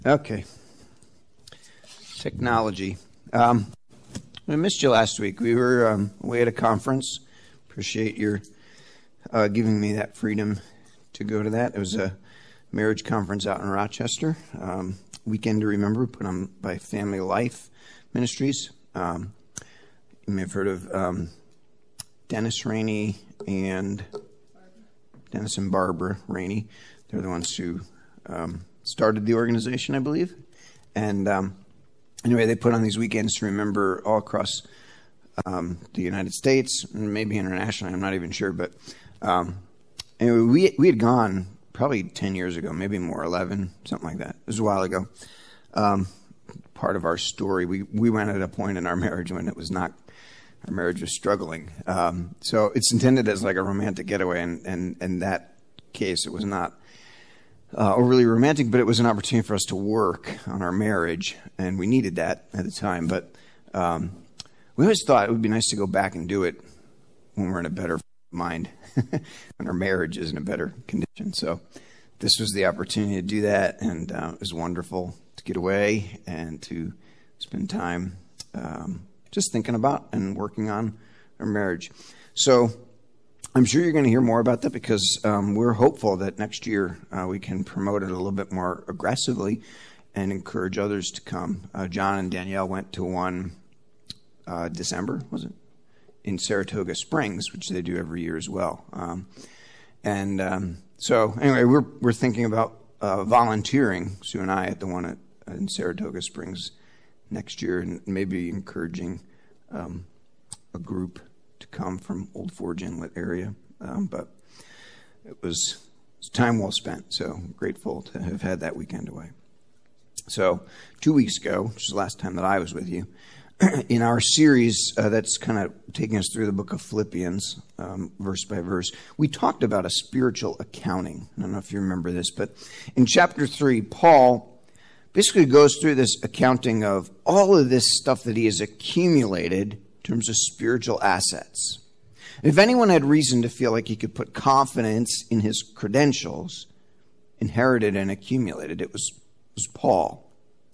Okay. Technology. I missed you last week. We were away at a conference. Appreciate your giving me that freedom to go to that. It was a marriage conference out in Rochester. Weekend to Remember, put on by Family Life Ministries. You may have heard of Dennis Rainey and Dennis and Barbara Rainey. They're the ones who started the organization, I believe. And anyway, they put on these weekends to remember all across the United States and maybe internationally. I'm not even sure. But anyway, we had gone probably 10 years ago, maybe more, 11, something like that. It was a while ago. Part of our story, we went at a point in our marriage when it was not, our marriage was struggling. So it's intended as like a romantic getaway. And in that case, it was not overly romantic, but it was an opportunity for us to work on our marriage, and we needed that at the time. But we always thought it would be nice to go back and do it when we're in a better mind, when our marriage is in a better condition. So this was the opportunity to do that, and it was wonderful to get away and to spend time just thinking about and working on our marriage. So I'm sure you're going to hear more about that because we're hopeful that next year we can promote it a little bit more aggressively and encourage others to come. John and Danielle went to one December, was it? In Saratoga Springs, which they do every year as well. So anyway, we're thinking about volunteering, Sue and I, at the one in Saratoga Springs next year, and maybe encouraging a group to come from Old Forge Inlet area. But it was time well spent, so grateful to have had that weekend away. So 2 weeks ago, which is the last time that I was with you, in our series that's kind of taking us through the book of Philippians, verse by verse, we talked about a spiritual accounting. I don't know if you remember this, but in chapter 3, Paul basically goes through this accounting of all of this stuff that he has accumulated in terms of spiritual assets. If anyone had reason to feel like he could put confidence in his credentials, inherited and accumulated, it was Paul.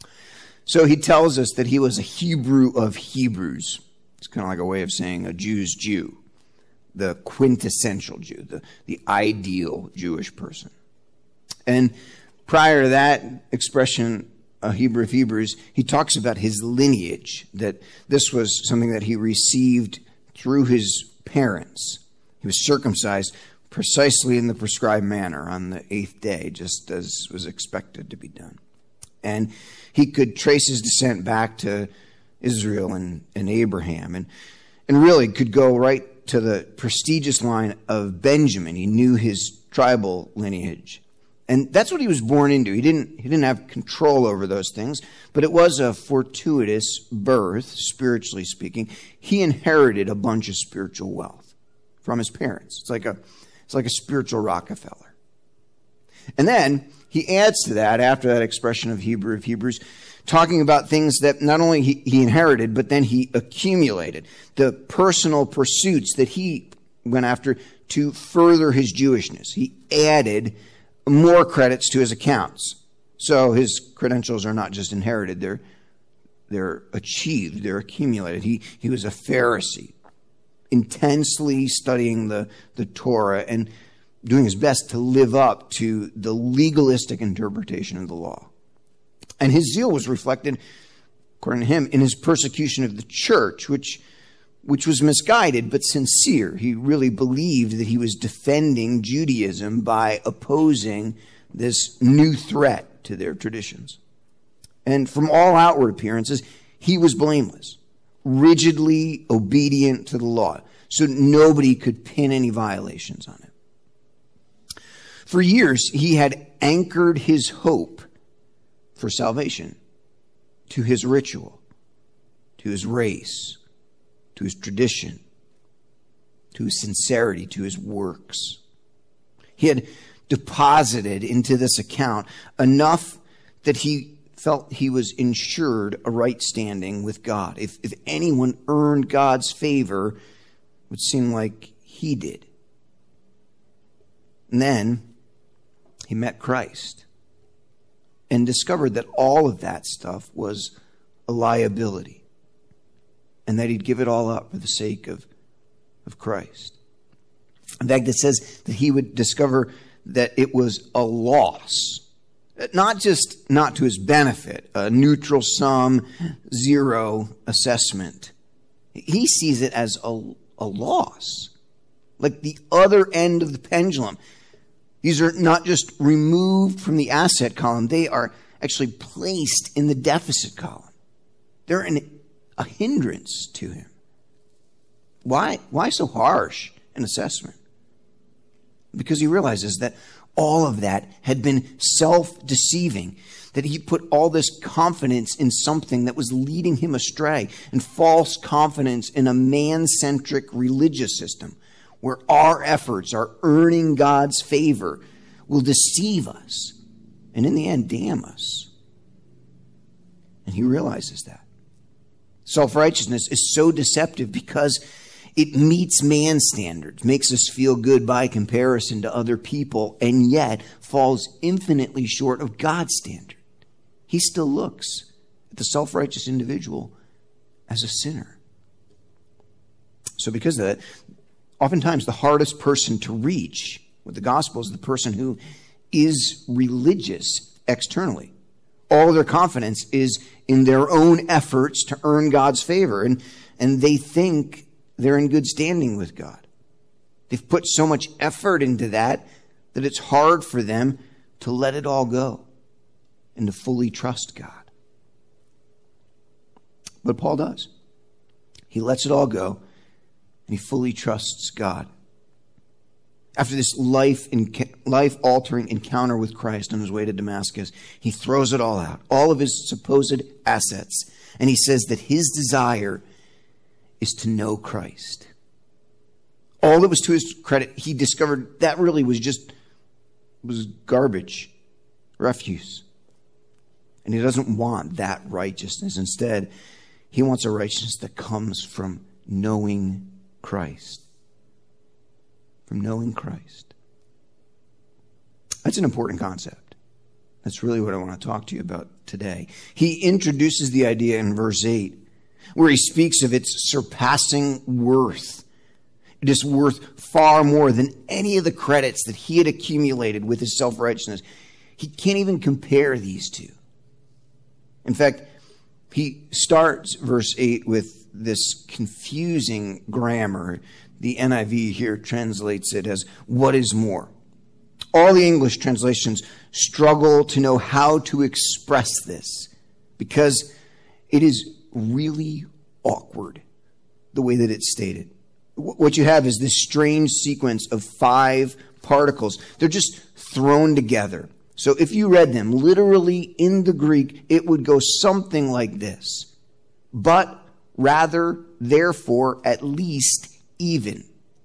So he tells us that he was a Hebrew of Hebrews. It's kind of like a way of saying a Jew's Jew, the quintessential Jew, the ideal Jewish person. And prior to that expression, a Hebrew of Hebrews, he talks about his lineage, that this was something that he received through his parents. He was circumcised precisely in the prescribed manner on the 8th day, just as was expected to be done. And he could trace his descent back to Israel and Abraham, and really could go right to the prestigious line of Benjamin. He knew his tribal lineage. And that's what he was born into. He didn't have control over those things, but it was a fortuitous birth, spiritually speaking. He inherited a bunch of spiritual wealth from his parents. It's like a spiritual Rockefeller. And then he adds to that, after that expression of Hebrew of Hebrews, talking about things that not only he inherited, but then he accumulated. The personal pursuits that he went after to further his Jewishness. He added more credits to his accounts. So his credentials are not just inherited, they're achieved, they're accumulated. He was a Pharisee, intensely studying the Torah and doing his best to live up to the legalistic interpretation of the law. And his zeal was reflected, according to him, in his persecution of the church, which was misguided but sincere. He really believed that he was defending Judaism by opposing this new threat to their traditions. And from all outward appearances, he was blameless, rigidly obedient to the law, so nobody could pin any violations on him. For years, he had anchored his hope for salvation to his ritual, to his race, to his tradition, to his sincerity, to his works. He had deposited into this account enough that he felt he was ensured a right standing with God. If anyone earned God's favor, it would seem like he did. And then he met Christ. and discovered that all of that stuff was a liability and that he'd give it all up for the sake of Christ. In fact, it says that he would discover that it was a loss, not just not to his benefit, a neutral sum, zero assessment. He sees it as a loss, like the other end of the pendulum. These are not just removed from the asset column, they are actually placed in the deficit column. They're a hindrance to him. Why so harsh an assessment? Because he realizes that all of that had been self-deceiving, that he put all this confidence in something that was leading him astray, and false confidence in a man-centric religious system where our efforts are earning God's favor will deceive us and in the end damn us. And he realizes that. Self-righteousness is so deceptive because it meets man's standards, makes us feel good by comparison to other people, and yet falls infinitely short of God's standard. He still looks at the self-righteous individual as a sinner. So because of that, oftentimes the hardest person to reach with the gospel is the person who is religious externally. All their confidence is in their own efforts to earn God's favor, and they think they're in good standing with God. They've put so much effort into that it's hard for them to let it all go and to fully trust God. But Paul does. He lets it all go and he fully trusts God. After this life-altering encounter with Christ on his way to Damascus, he throws it all out, all of his supposed assets, and he says that his desire is to know Christ. All that was to his credit, he discovered that really was garbage, refuse. And he doesn't want that righteousness. Instead, he wants a righteousness that comes from knowing Christ. From knowing Christ. That's an important concept. That's really what I want to talk to you about today. He introduces the idea in verse 8, where he speaks of its surpassing worth. It is worth far more than any of the credits that he had accumulated with his self-righteousness. He can't even compare these two. In fact, he starts verse 8 with this confusing grammar. The NIV here translates it as, what is more? All the English translations struggle to know how to express this because it is really awkward, the way that it's stated. What you have is this strange sequence of 5 particles. They're just thrown together. So if you read them literally in the Greek, it would go something like this. But, rather, therefore, at least, even.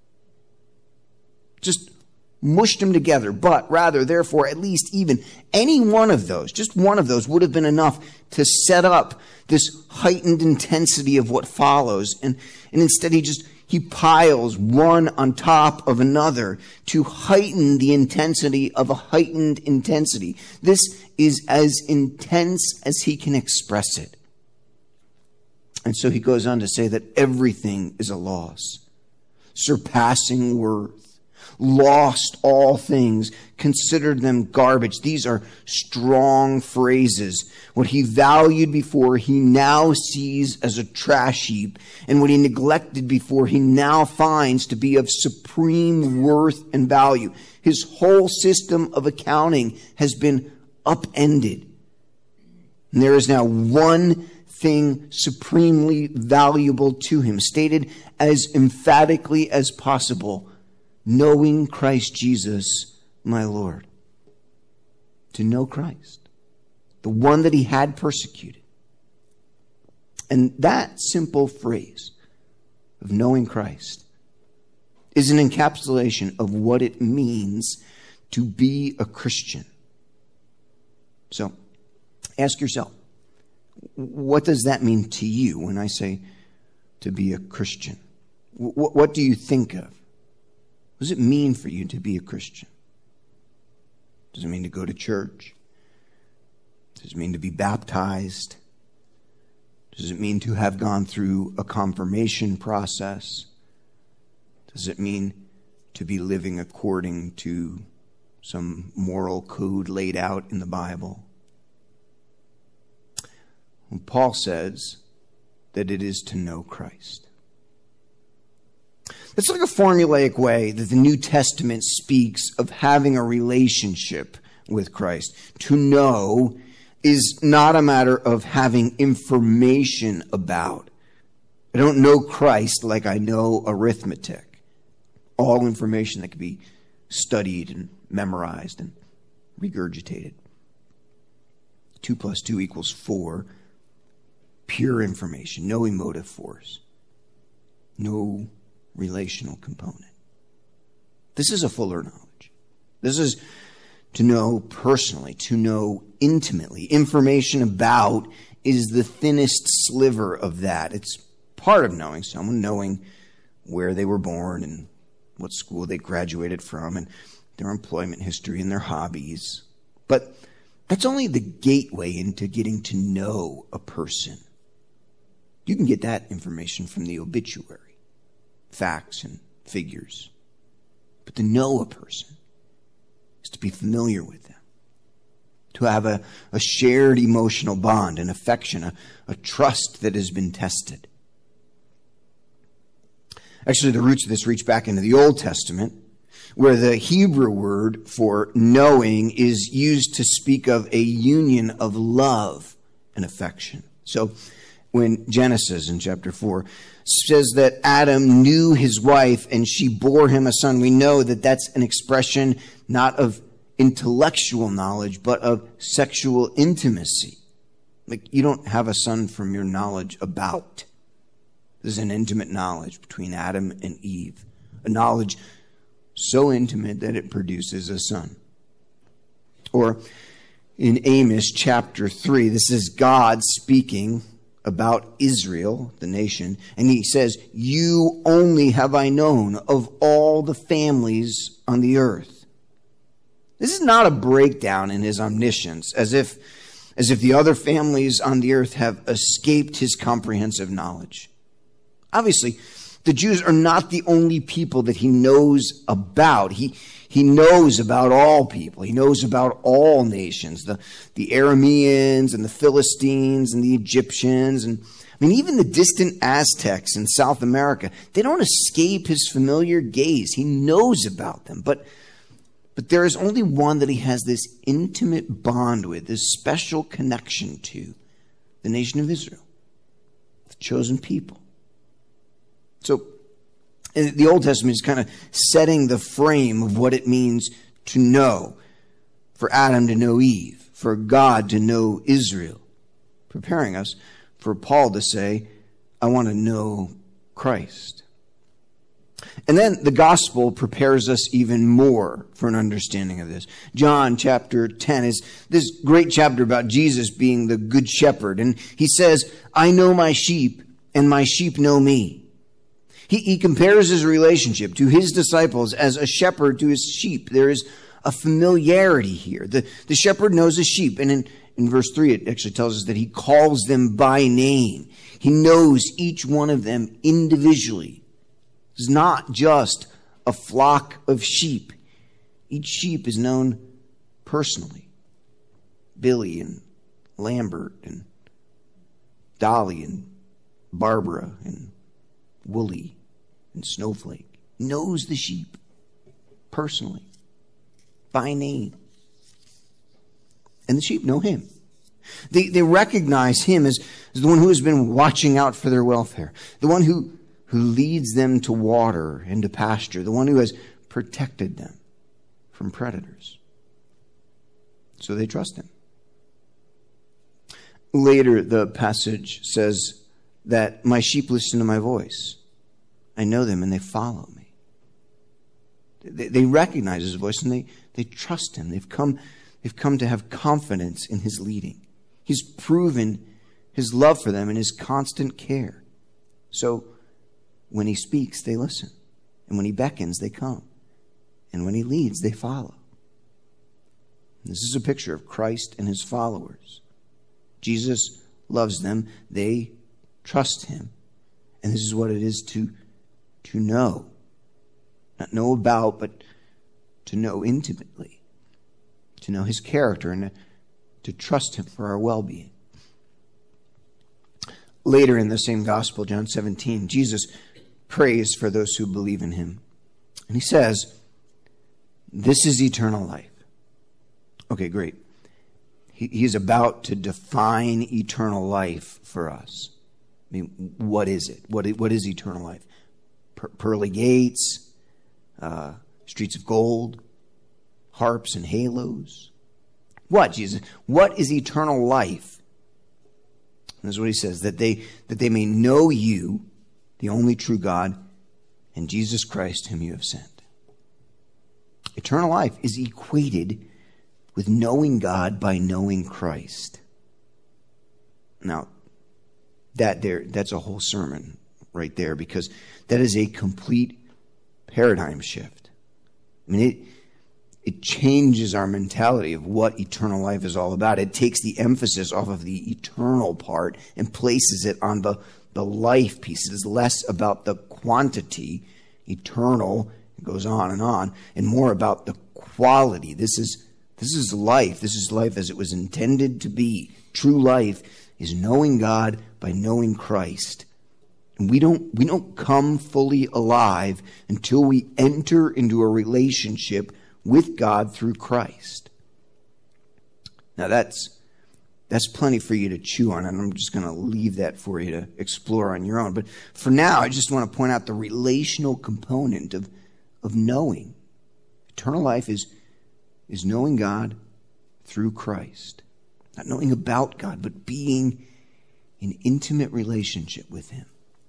Just mushed them together. But, rather, therefore, at least, even. Any one of those, just one of those, would have been enough to set up this heightened intensity of what follows. And instead he piles one on top of another to heighten the intensity of a heightened intensity. This is as intense as he can express it. And so he goes on to say that everything is a loss, surpassing worth, lost all things, considered them garbage. These are strong phrases. What he valued before, he now sees as a trash heap. And what he neglected before, he now finds to be of supreme worth and value. His whole system of accounting has been upended. And there is now one thing supremely valuable to him, stated as emphatically as possible: knowing Christ Jesus, my Lord. To know Christ, the one that he had persecuted. And that simple phrase of knowing Christ is an encapsulation of what it means to be a Christian. So, ask yourself, what does that mean to you when I say to be a Christian? What do you think of? What does it mean for you to be a Christian? Does it mean to go to church? Does it mean to be baptized? Does it mean to have gone through a confirmation process? Does it mean to be living according to some moral code laid out in the Bible? Well, Paul says that it is to know Christ. It's like a formulaic way that the New Testament speaks of having a relationship with Christ. To know is not a matter of having information about. I don't know Christ like I know arithmetic. All information that can be studied and memorized and regurgitated. 2 + 2 = 4. Pure information, no emotive force, no relational component. This is a fuller knowledge. This is to know personally, to know intimately. Information about is the thinnest sliver of that. It's part of knowing someone, knowing where they were born and what school they graduated from and their employment history and their hobbies. But that's only the gateway into getting to know a person. You can get that information from the obituary, facts and figures. But to know a person is to be familiar with them, to have a shared emotional bond, an affection, a trust that has been tested. Actually, the roots of this reach back into the Old Testament, where the Hebrew word for knowing is used to speak of a union of love and affection. So when Genesis in chapter 4 says that Adam knew his wife and she bore him a son, we know that that's an expression not of intellectual knowledge, but of sexual intimacy. Like, you don't have a son from your knowledge about. This is an intimate knowledge between Adam and Eve. A knowledge so intimate that it produces a son. Or in Amos chapter 3, this is God speaking about Israel, the nation, and he says, "You only have I known of all the families on the earth." This is not a breakdown in his omniscience, as if the other families on the earth have escaped his comprehensive knowledge. Obviously, the Jews are not the only people that he knows about. He knows about all people. He knows about all nations, the Arameans and the Philistines and the Egyptians. And I mean, even the distant Aztecs in South America, they don't escape his familiar gaze. He knows about them. But there is only one that he has this intimate bond with, this special connection to, the nation of Israel, the chosen people. So the Old Testament is kind of setting the frame of what it means to know, for Adam to know Eve, for God to know Israel, preparing us for Paul to say, I want to know Christ. And then the gospel prepares us even more for an understanding of this. John chapter 10 is this great chapter about Jesus being the good shepherd. And he says, I know my sheep and my sheep know me. He compares his relationship to his disciples as a shepherd to his sheep. There is a familiarity here. The shepherd knows his sheep. And in verse 3, it actually tells us that he calls them by name. He knows each one of them individually. It's not just a flock of sheep. Each sheep is known personally. Billy and Lambert and Dolly and Barbara and Wooly and Snowflake. Knows the sheep personally, by name. And the sheep know him. They recognize him as the one who has been watching out for their welfare, the one who leads them to water and to pasture, the one who has protected them from predators. So they trust him. Later, the passage says that my sheep listen to my voice. I know them and they follow me. They recognize his voice and they trust him. They've come to have confidence in his leading. He's proven his love for them and his constant care. So when he speaks, they listen. And when he beckons, they come. And when he leads, they follow. And this is a picture of Christ and his followers. Jesus loves them. They trust him. And this is what it is to know. Not know about, but to know intimately. To know his character and to trust him for our well-being. Later in the same gospel, John 17, Jesus prays for those who believe in him. And he says, this is eternal life. Okay, great. He's about to define eternal life for us. I mean, what is it? What is eternal life? Pearly gates, streets of gold, harps and halos. What, Jesus? What is eternal life? And this is what he says, that they may know you, the only true God, and Jesus Christ, whom you have sent. Eternal life is equated with knowing God by knowing Christ. Now, that's a whole sermon right there, because that is a complete paradigm shift. I mean, it changes our mentality of what eternal life is all about. It takes the emphasis off of the eternal part and places it on the life piece. It is less about the quantity, eternal, it goes on, and more about the quality. This is life. This is life as it was intended to be. True life is knowing God by knowing Christ. And we don't come fully alive until we enter into a relationship with God through Christ. Now that's plenty for you to chew on, and I'm just going to leave that for you to explore on your own. But for now, I just want to point out the relational component of knowing. Eternal life is knowing God through Christ. Not knowing about God, but being in intimate relationship with him.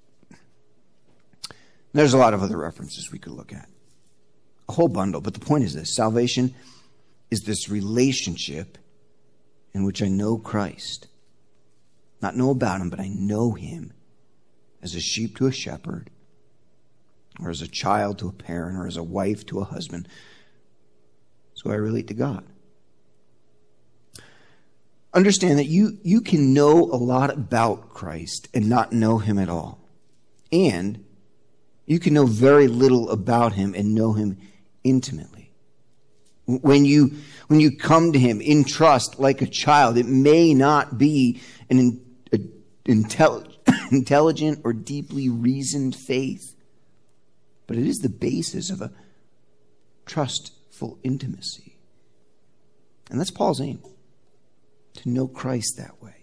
There's a lot of other references we could look at. A whole bundle, but the point is this. Salvation is this relationship in which I know Christ. Not know about him, but I know him as a sheep to a shepherd, or as a child to a parent, or as a wife to a husband. So I relate to God. Understand that you can know a lot about Christ and not know him at all. And you can know very little about him and know him intimately. When you come to him in trust like a child, it may not be an intelligent or deeply reasoned faith, but it is the basis of a trustful intimacy. And that's Paul's aim, to know Christ that way.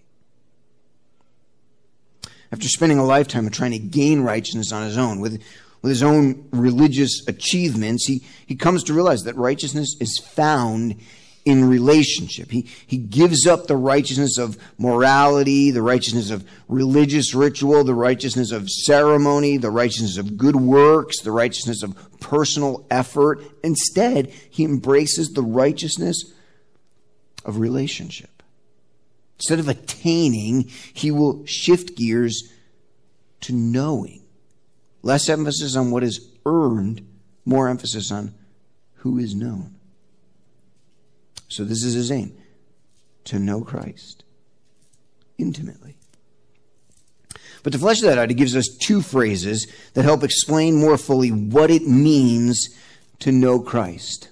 After spending a lifetime of trying to gain righteousness on his own, with his own religious achievements, he comes to realize that righteousness is found in relationship. He gives up the righteousness of morality, the righteousness of religious ritual, the righteousness of ceremony, the righteousness of good works, the righteousness of personal effort. Instead, he embraces the righteousness of relationship. Instead of attaining, he will shift gears to knowing. Less emphasis on what is earned, more emphasis on who is known. So this is his aim, to know Christ intimately. But to flesh that out, he gives us two phrases that help explain more fully what it means to know Christ.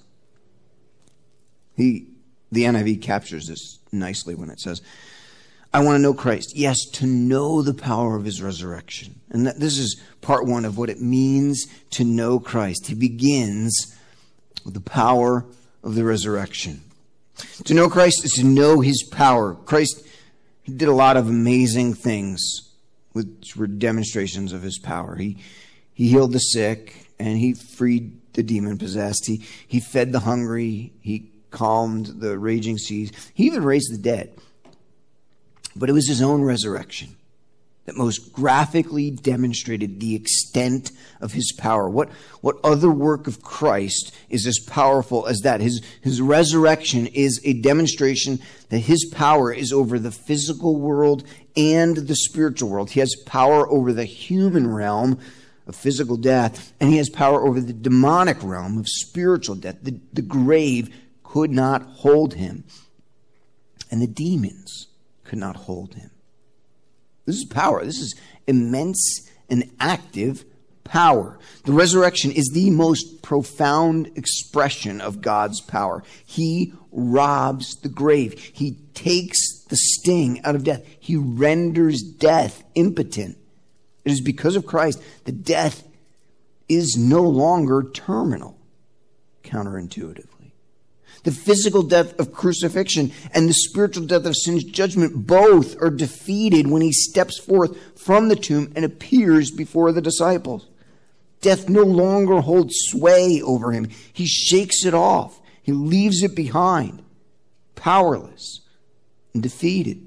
The NIV captures this nicely when it says, I want to know Christ. Yes, to know the power of his resurrection. And this is part one of what it means to know Christ. He begins with the power of the resurrection. To know Christ is to know his power. Christ did a lot of amazing things which were demonstrations of his power. He healed the sick and he freed the demon-possessed. He fed the hungry. He calmed the raging seas. He even raised the dead. But it was his own resurrection that most graphically demonstrated the extent of his power. What other work of Christ is as powerful as that? His resurrection is a demonstration that his power is over the physical world and the spiritual world. He has power over the human realm of physical death, and he has power over the demonic realm of spiritual death. The grave could not hold him. And the demons could not hold him. This is power. This is immense and active power. The resurrection is the most profound expression of God's power. He robs the grave. He takes the sting out of death. He renders death impotent. It is because of Christ that death is no longer terminal, counterintuitively. The physical death of crucifixion and the spiritual death of sin's judgment both are defeated when he steps forth from the tomb and appears before the disciples. Death no longer holds sway over him. He shakes it off. He leaves it behind, powerless and defeated.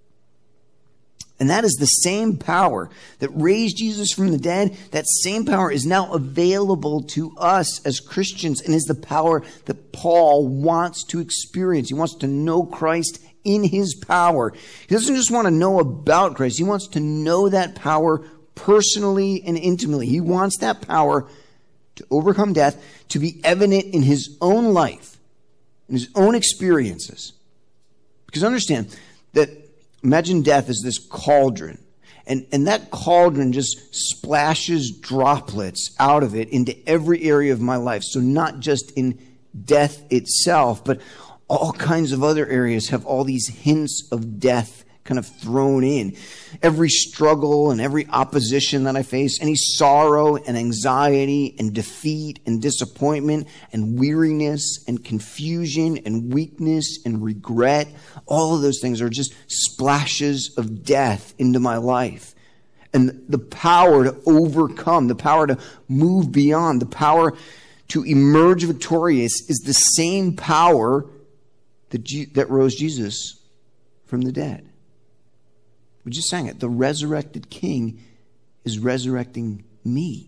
And that is the same power that raised Jesus from the dead. That same power is now available to us as Christians and is the power that Paul wants to experience. He wants to know Christ in his power. He doesn't just want to know about Christ. He wants to know that power personally and intimately. He wants that power to overcome death, to be evident in his own life, in his own experiences. Because understand that imagine death as this cauldron, and that cauldron just splashes droplets out of it into every area of my life. So not just in death itself, but all kinds of other areas have all these hints of death kind of thrown in. Every struggle and every opposition that I face, any sorrow and anxiety and defeat and disappointment and weariness and confusion and weakness and regret, all of those things are just splashes of death into my life. And the power to overcome, the power to move beyond, the power to emerge victorious is the same power that rose Jesus from the dead. We just sang it. The resurrected King is resurrecting me.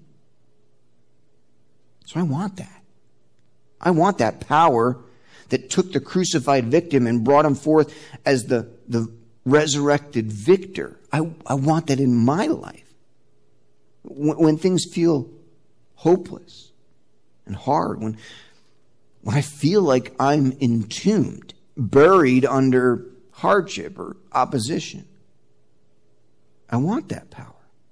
So I want that. I want that power that took the crucified victim and brought him forth as the resurrected victor. I want that in my life. When things feel hopeless and hard, when I feel like I'm entombed, buried under hardship or opposition. I want that power.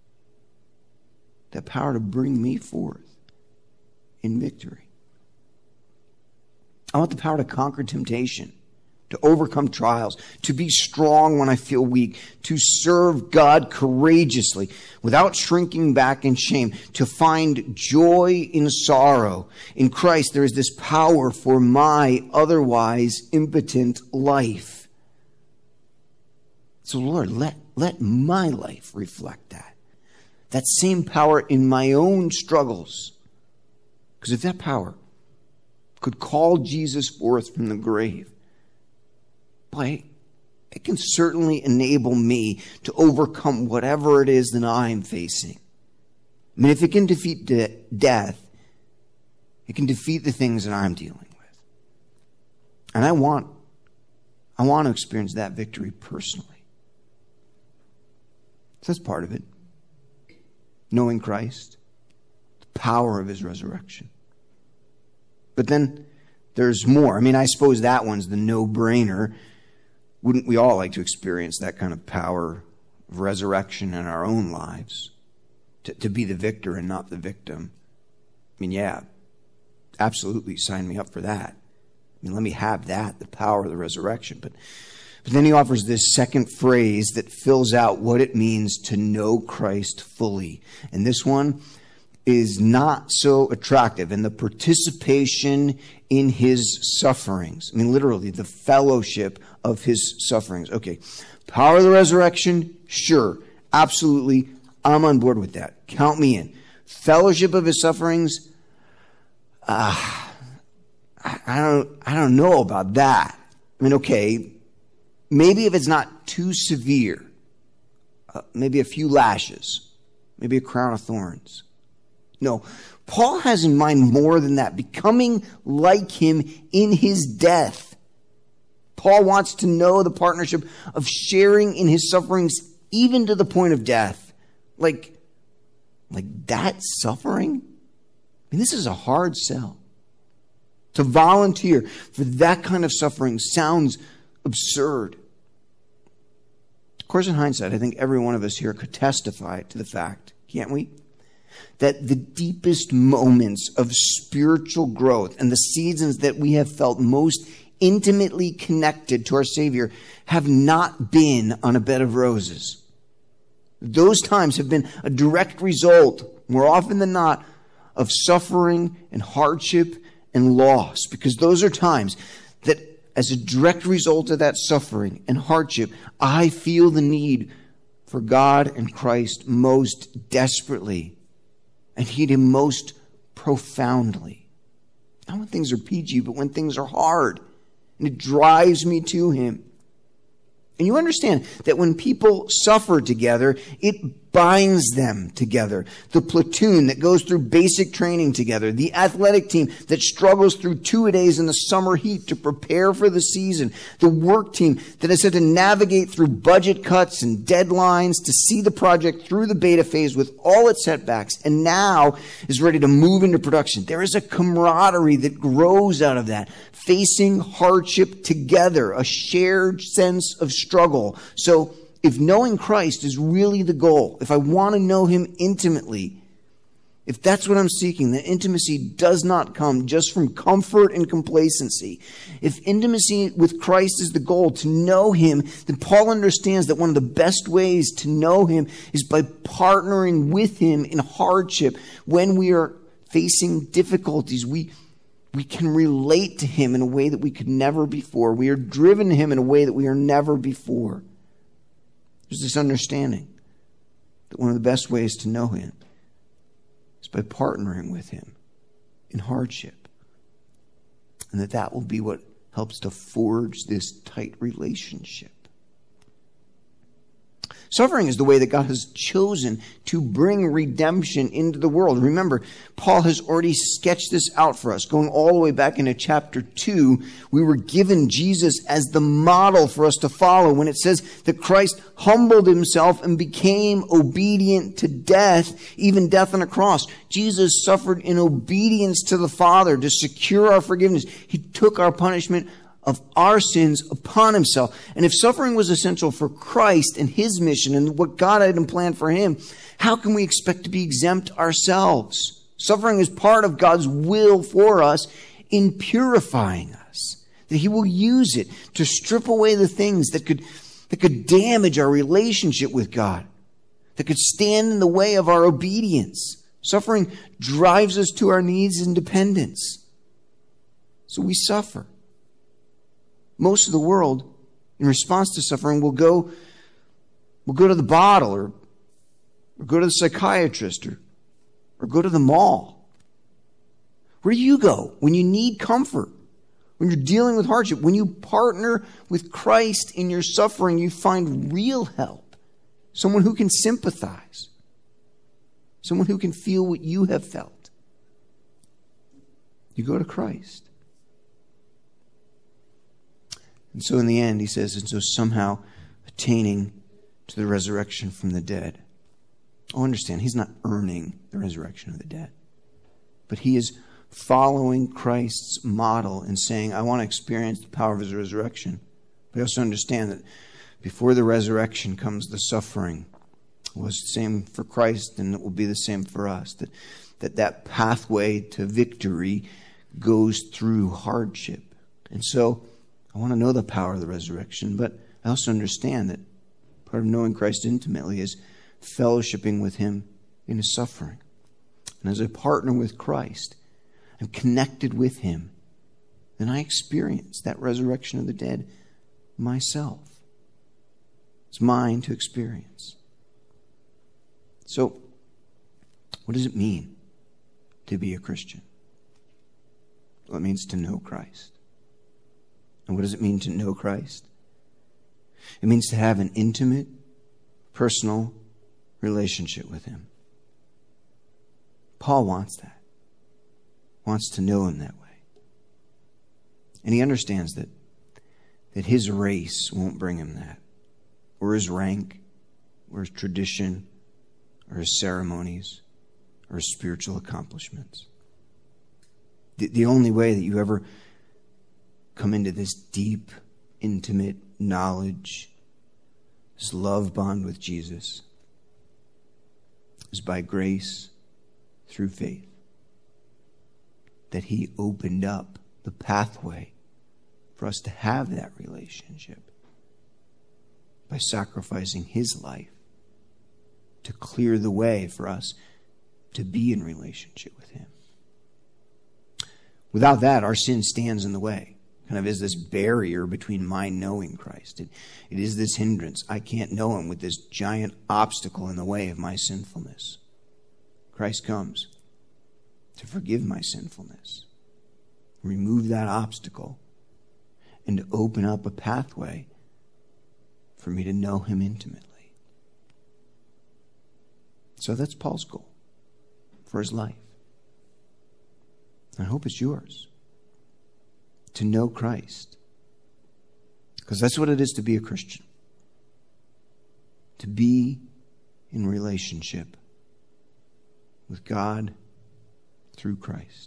That power to bring me forth in victory. I want the power to conquer temptation, to overcome trials, to be strong when I feel weak, to serve God courageously without shrinking back in shame, to find joy in sorrow. In Christ, there is this power for my otherwise impotent life. So Lord, let my life reflect that. That same power in my own struggles. Because if that power could call Jesus forth from the grave, boy, it can certainly enable me to overcome whatever it is that I'm facing. I mean, if it can defeat death, it can defeat the things that I'm dealing with. And I want to experience that victory personally. So that's part of it. Knowing Christ, the power of his resurrection. But then there's more. I mean, I suppose that one's the no-brainer. Wouldn't we all like to experience that kind of power of resurrection in our own lives? To be the victor and not the victim. I mean, yeah, absolutely sign me up for that. I mean, let me have that, the power of the resurrection. But then he offers this second phrase that fills out what it means to know Christ fully. And this one is not so attractive. And the participation in his sufferings. I mean, literally, the fellowship of his sufferings. Okay, power of the resurrection? Sure, absolutely. I'm on board with that. Count me in. Fellowship of his sufferings? I don't know about that. I mean, okay, maybe if it's not too severe, maybe a few lashes, maybe a crown of thorns. No, Paul has in mind more than that, becoming like him in his death. Paul wants to know the partnership of sharing in his sufferings even to the point of death. Like that suffering? I mean, this is a hard sell. To volunteer for that kind of suffering sounds absurd. course, in hindsight, I think every one of us here could testify to the fact, can't we? That the deepest moments of spiritual growth and the seasons that we have felt most intimately connected to our Savior have not been on a bed of roses. Those times have been a direct result, more often than not, of suffering and hardship and loss. Because those are times that, as a direct result of that suffering and hardship, I feel the need for God and Christ most desperately and heed Him most profoundly. Not when things are peachy, but when things are hard. And it drives me to Him. And you understand that when people suffer together, it binds them together. The platoon that goes through basic training together, the athletic team that struggles through 2-a-days in the summer heat to prepare for the season, the work team that has had to navigate through budget cuts and deadlines to see the project through the beta phase with all its setbacks, and now is ready to move into production. There is a camaraderie that grows out of that, facing hardship together, a shared sense of struggle. So if knowing Christ is really the goal, if I want to know Him intimately, if that's what I'm seeking, that intimacy does not come just from comfort and complacency. If intimacy with Christ is the goal, to know Him, then Paul understands that one of the best ways to know Him is by partnering with Him in hardship. When we are facing difficulties, we can relate to Him in a way that we could never before. We are driven to Him in a way that we are never before. There's this understanding that one of the best ways to know Him is by partnering with Him in hardship. And that will be what helps to forge this tight relationship. Suffering is the way that God has chosen to bring redemption into the world. Remember, Paul has already sketched this out for us. Going all the way back into chapter 2, we were given Jesus as the model for us to follow when it says that Christ humbled Himself and became obedient to death, even death on a cross. Jesus suffered in obedience to the Father to secure our forgiveness. He took our punishment of our sins upon Himself. And if suffering was essential for Christ and His mission and what God had planned for Him, how can we expect to be exempt ourselves? Suffering is part of God's will for us in purifying us. That He will use it to strip away the things that could damage our relationship with God, that could stand in the way of our obedience. Suffering drives us to our needs and dependence. So we suffer. Most of the world, in response to suffering, will go to the bottle or go to the psychiatrist or go to the mall. Where do you go when you need comfort? When you're dealing with hardship? When you partner with Christ in your suffering, you find real help. Someone who can sympathize. Someone who can feel what you have felt. You go to Christ. And so in the end, he says, and so somehow attaining to the resurrection from the dead. Oh, understand, he's not earning the resurrection of the dead. But he is following Christ's model and saying, I want to experience the power of His resurrection. But I also understand that before the resurrection comes the suffering. It was the same for Christ, and it will be the same for us. That pathway to victory goes through hardship. And so I want to know the power of the resurrection, but I also understand that part of knowing Christ intimately is fellowshipping with Him in His suffering. And as I partner with Christ, I'm connected with Him, then I experience that resurrection of the dead myself. It's mine to experience. So, what does it mean to be a Christian? Well, it means to know Christ. And what does it mean to know Christ? It means to have an intimate, personal relationship with Him. Paul wants that. Wants to know Him that way. And he understands that his race won't bring him that. Or his rank, or his tradition, or his ceremonies, or his spiritual accomplishments. The only way that you ever come into this deep, intimate knowledge, this love bond with Jesus is by grace through faith, that he opened up the pathway for us to have that relationship by sacrificing his life to clear the way for us to be in relationship with him. Without that, our sin stands in the way. Kind of is this barrier between my knowing Christ. It is this hindrance. I can't know him with this giant obstacle in the way of my sinfulness. Christ comes to forgive my sinfulness, remove that obstacle, and to open up a pathway for me to know him intimately. So that's Paul's goal for his life. I hope it's yours. To know Christ. Because that's what it is to be a Christian. To be in relationship with God through Christ.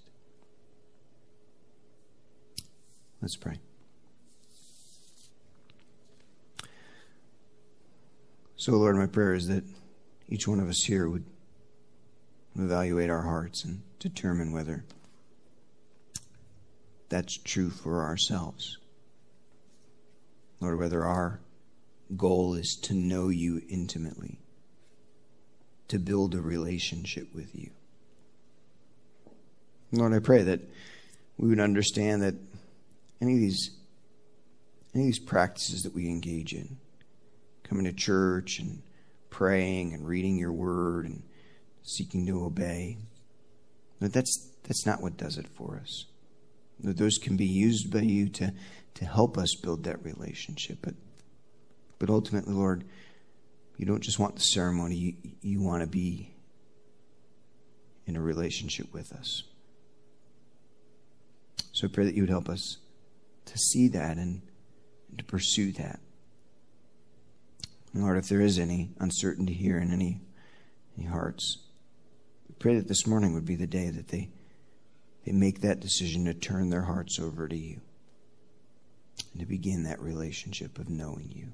Let's pray. So, Lord, my prayer is that each one of us here would evaluate our hearts and determine whether that's true for ourselves. Lord, whether our goal is to know you intimately, to build a relationship with you. Lord, I pray that we would understand that any of these practices that we engage in, coming to church and praying and reading your word and seeking to obey, that's not what does it for us. That those can be used by you to help us build that relationship. But ultimately, Lord, you don't just want the ceremony. You want to be in a relationship with us. So I pray that you would help us to see that and to pursue that. And Lord, if there is any uncertainty here in any hearts, we pray that this morning would be the day that they make that decision to turn their hearts over to you and to begin that relationship of knowing you.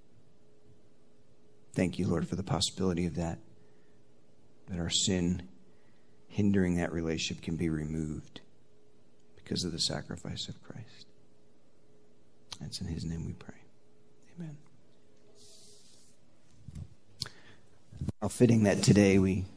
Thank you, Lord, for the possibility of that our sin hindering that relationship can be removed because of the sacrifice of Christ. It's in his name we pray. Amen. How fitting that today we